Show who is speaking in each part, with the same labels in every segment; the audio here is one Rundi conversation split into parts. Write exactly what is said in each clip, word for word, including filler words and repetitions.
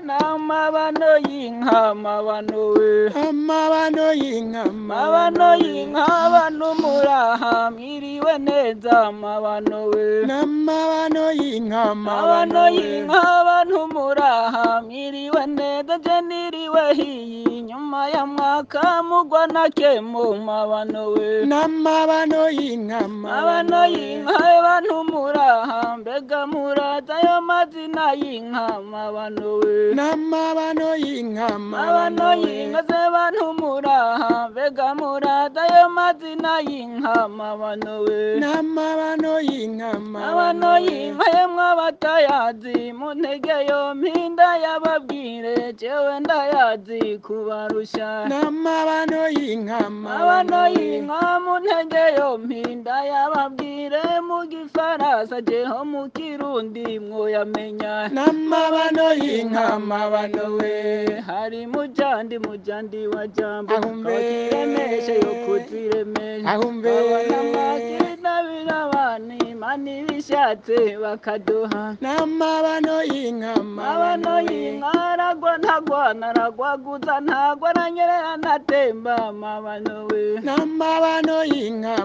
Speaker 1: Namabano y'inka mabano we
Speaker 2: amabano y'inka
Speaker 1: mabano y'inka bano muraha mwiriwe neza mabano we
Speaker 2: n'amabano y'inka
Speaker 1: mabano
Speaker 2: we
Speaker 1: y'inka bantu muraha mwiriwe neza je niriwe hiyi nyuma ya mwaka mugwa na kemo mabano we
Speaker 2: n'amabano y'inka
Speaker 1: mabano y'inka bantu muraha mbega muraza yo mazina y'inka mabano we
Speaker 2: n'amabano y'inka
Speaker 1: mabano y'inka ze bantu muraha mbega muraza yo mazina y'inka mabano we
Speaker 2: n'amabano y'inka
Speaker 1: mabano y'inka yemwe abatayazi mu ntege yo mpinda yababwire jewe ndayazi kubarusha
Speaker 2: n'amabano y'inka
Speaker 1: mabano y'inka mu ntege yo mpinda yababwire mu gifaransa jeho mu kirundi mwoyamenya
Speaker 2: n'amabano y'inka
Speaker 1: mabano we hari mujandi mujandi wa jambo
Speaker 2: Ahumbe.
Speaker 1: kakiremeshe yo kuziremesha
Speaker 2: Ahumbe.
Speaker 1: abana makina birabani mani bishatse bakaduha
Speaker 2: n'amabano y'inka
Speaker 1: mabano y'inka aragwa ntagwa naragwaguza ntagwa aranyerera ntatemba mabano we
Speaker 2: n'amabano y'inka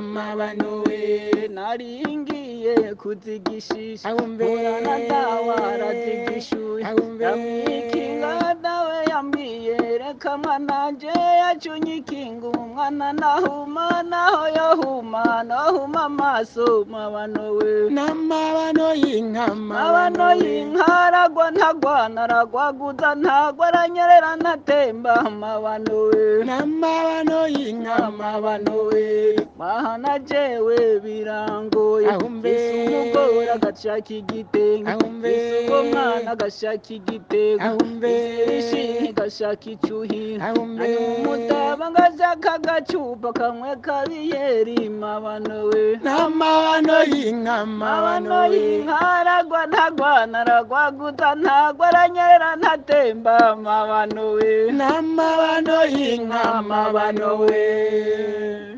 Speaker 1: we naringiye kuzigishisha
Speaker 2: Ahumbe.
Speaker 1: murana dawa arazigishuye
Speaker 2: Ahumbe.
Speaker 1: yamwikinga dawe yambwiye reka mwananje yacunyikinga umwana nahuma naho yohuma nohuma amaso mabano we
Speaker 2: n'amabano y'inka
Speaker 1: mabano y'inka aragwa ntagwa naragwaguza ntagwa aranyerera ntatemba mabano we
Speaker 2: n'amabano y'inka
Speaker 1: mabano we mahana jewe birangoye
Speaker 2: Ahumbe.
Speaker 1: isi umugore agashaka igitenge
Speaker 2: Ahumbe.
Speaker 1: isi uwo mwana agashaka igitego
Speaker 2: Ahumbe.
Speaker 1: isi rishinge agashaka icuhira
Speaker 2: Ahumbe.
Speaker 1: hanyuma umutaba ngashaka agacupa kamwe kabiyeri mabano we
Speaker 2: n'amabano y'inka
Speaker 1: mabano y'inka aragwa ntagwa naragwaguza ntagwa aranyerera ntatemba mabano we
Speaker 2: n'amabano y'inka
Speaker 1: mabano we